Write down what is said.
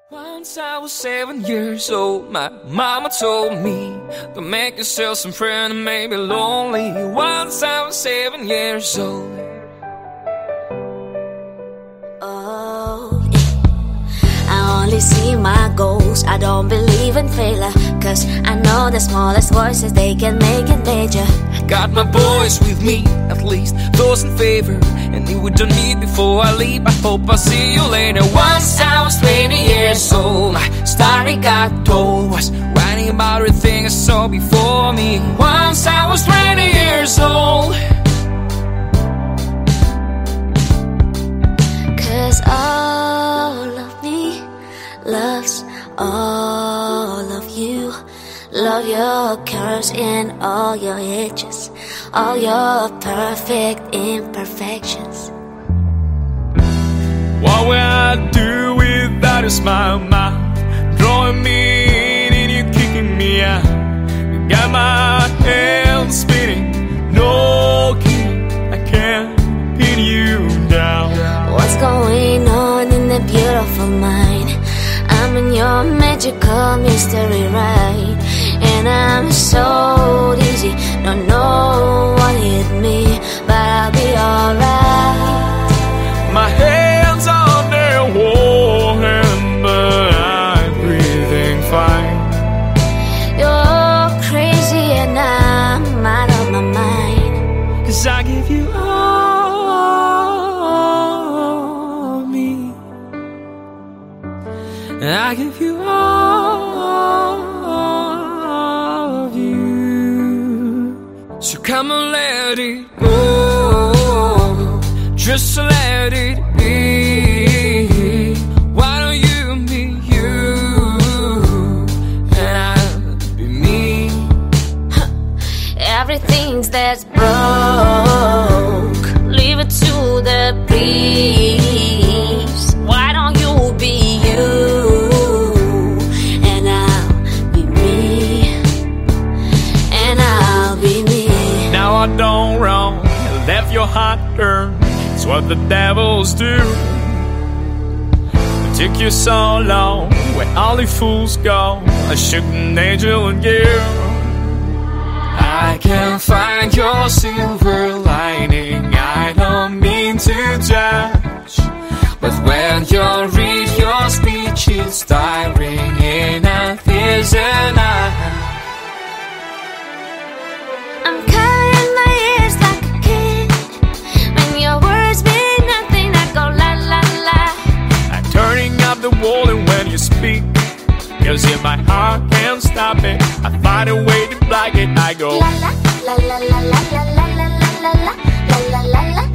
Once I was 7 years old, my mama told me to make yourself some friends and maybe lonely. Once I was 7 years old. Oh, yeah. I only see my goals, I don't believe in failure, cause I know the smallest voices, they can make it major. Got my boys with me, at least those in favor. And if we don't meet before I leave, I hope I'll see you later. Once I was 20 years old, my story got told, was writing about everything I saw before me. Once I was 20 years old. Cause all of me loves all of you. Love your curves and all your edges, all your perfect imperfections. What will I do without a smile, ma? Drawing me in and you kicking me out. Got my hands spinning, no kidding, I can't pin you down. What's going on in the beautiful mind? I'm in your magical mystery ride, and I'm so dizzy, don't know what hit me, but I'll be alright. My hands on their warm, but I'm breathing fine. You're crazy and I'm out of my mind. Cause I give you all of me, and I give you all of you. So come and let it go, just let it be. Why don't you be you, and I'll be me. Everything's that's broke, leave it to the breeze. Why don't you be you, and I'll be me, and I'll be me. Now I don't wrong, you left your heart burn. It's what the devils do. It took you so long, where all the fools go. I shook an angel in you. I can't find your silver lining, I don't mean to judge, but when you read your speech, it's tiring enough, isn't it? I'm covering my ears like a kid. When your words mean nothing, I go la la la. I'm turning up the volume when you speak, cause if my heart can't stop it, I find a way to block it. I go La la la la la la la la la la la la la la la.